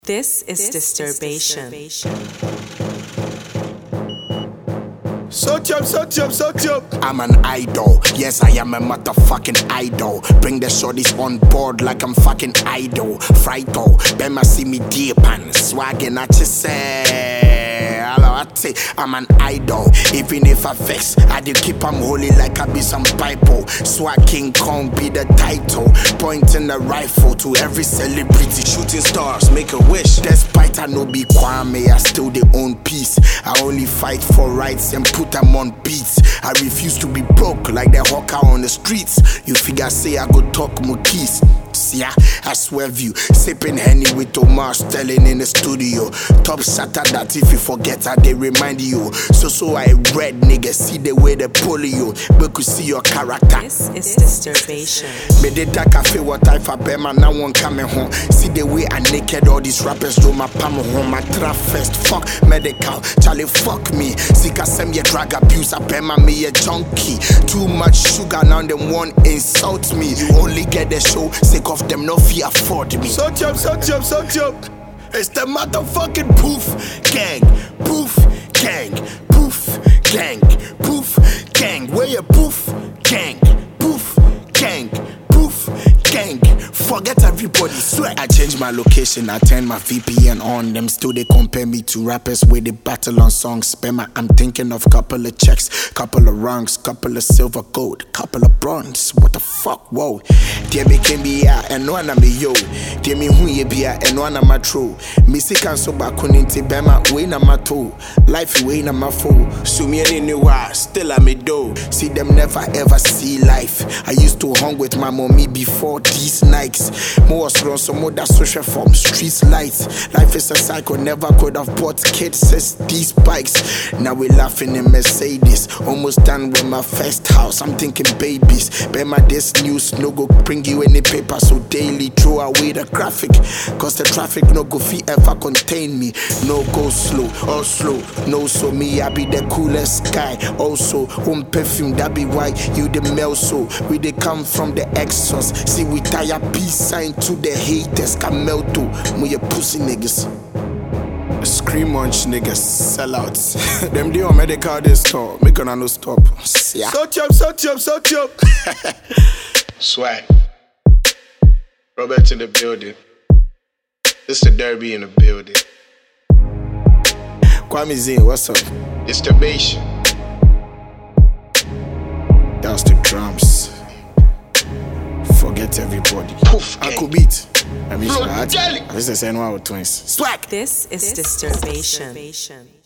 This is Disturbation. I'm an idol, yes I am a motherfucking idol. Bring the shorties on board like I'm fucking idol. Frighto, Bema see me deep and swagging at you say. I'm an idol, even if I vex, I do keep 'em holy like I be some Bible. Swag King Kong be the title, pointing the rifle to every celebrity. Shooting stars, make a wish. Despite I no be Kwame, I still the own peace. I only fight for rights and put them on beats. I refuse to be broke like the hawker on the streets. You figure say I go talk Mukis. Yeah, I swerve you, sipping Henny with Omar Sterling in the studio. Top shatter that if you forget how they remind you. So I read niggas, see the way they polio, but could see your character. This is Disturbation. Me did that cafe what I for Bema, now one coming home. See the way I naked all these rappers do my palm home. My trap first, fuck medical, Charlie fuck me. Sika send me drug abuse, I Bema me a junkie. Too much sugar, now them one insult me. You only get the show, sick of them no fee afford me. Such up. It's the motherfucking Poof Gang, Poof Gang, Poof Gang, Poof Gang. Where you Poof Gang, Poof Gang, Poof Gang. Forget everybody, swear. I change my location, I turn my VPN on. Them still they compare me to rappers where they battle on songs. Spammer, I'm thinking of couple of checks, couple of rungs, couple of silver gold, couple of bronze. What the fuck, whoa. Dear me can be here, and one of me yo. Dear me who ye be and one of my true. Missy can so back on into Bema, way na my toe. Life way na my foe. So me any new still I'm a do. See them never ever see life. I used to hang with my mommy before these nights. More run some more that social form, streets lights. Life is a cycle, never could have bought kids since these bikes. Now we laughing in Mercedes, almost done with my first house. I'm thinking babies. Bema this news no go bring you any paper, so daily throw away the graphic. Cause the traffic no go fee ever contain me. No go slow or slow. No so me I be the coolest guy. Also home perfume that be why you the male so. We they come from the exos. See we tie a peace sign to the haters. Camel to me pussy niggas. Scream munch niggas, sellouts. Them they on medical they stop. Make gonna no stop. Yeah. Such up. Swag. Robert in the building. This the Derby in the building. Kwame Zin, what's up? Disturbation. That's the drums. Forget everybody. Poof, I could beat. I mean, I was the same one with twins. Swag. This is Disturbation.